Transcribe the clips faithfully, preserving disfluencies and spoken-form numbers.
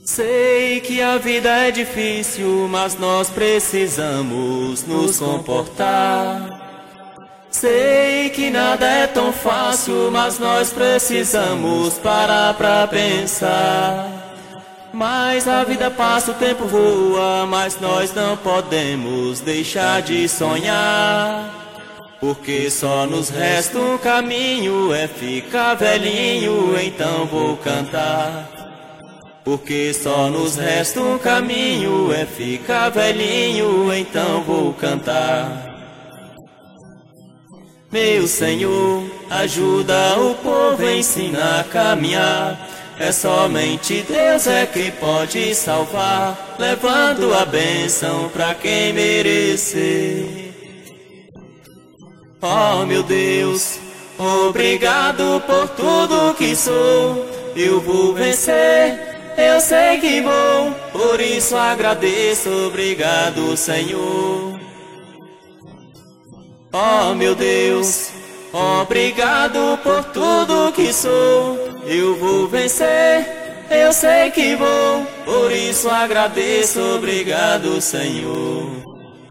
Sei que a vida é difícil, mas nós precisamos nos comportar. Sei que nada é tão fácil, mas nós precisamos parar pra pensar. Mas a vida passa, o tempo voa, mas nós não podemos deixar de sonhar. Porque só nos resta um caminho, é ficar velhinho, então vou cantar. Porque só nos resta um caminho, é ficar velhinho, então vou cantar. Meu Senhor, ajuda o povo, ensina a caminhar. É somente Deus é que pode salvar, levando a bênção pra quem merecer. Oh meu Deus, obrigado por tudo que sou. Eu vou vencer, eu sei que vou, por isso agradeço, obrigado Senhor. Oh meu Deus, obrigado por tudo que sou. Eu vou vencer, eu sei que vou, por isso agradeço, obrigado Senhor.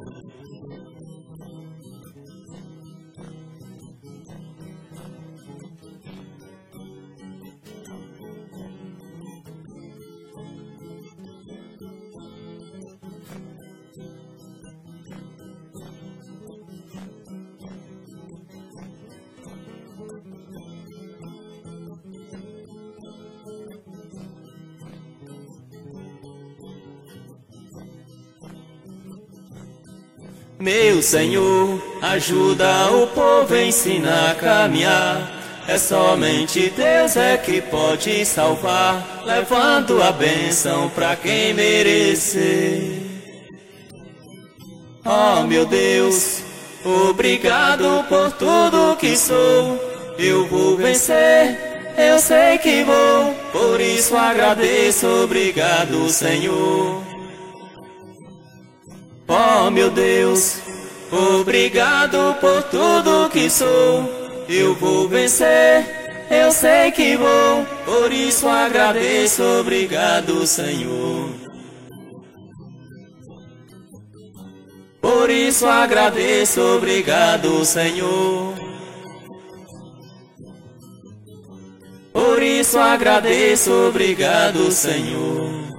Meu Senhor, ajuda o povo, ensina a caminhar. É somente Deus é que pode salvar, levando a bênção pra quem merecer. Oh meu Deus, obrigado por tudo que sou. Eu vou vencer, eu sei que vou, por isso agradeço, obrigado Senhor. Oh meu Deus, obrigado por tudo que sou. Eu vou vencer, eu sei que vou, por isso agradeço, obrigado Senhor. Por isso agradeço, obrigado Senhor. Por isso agradeço, obrigado Senhor.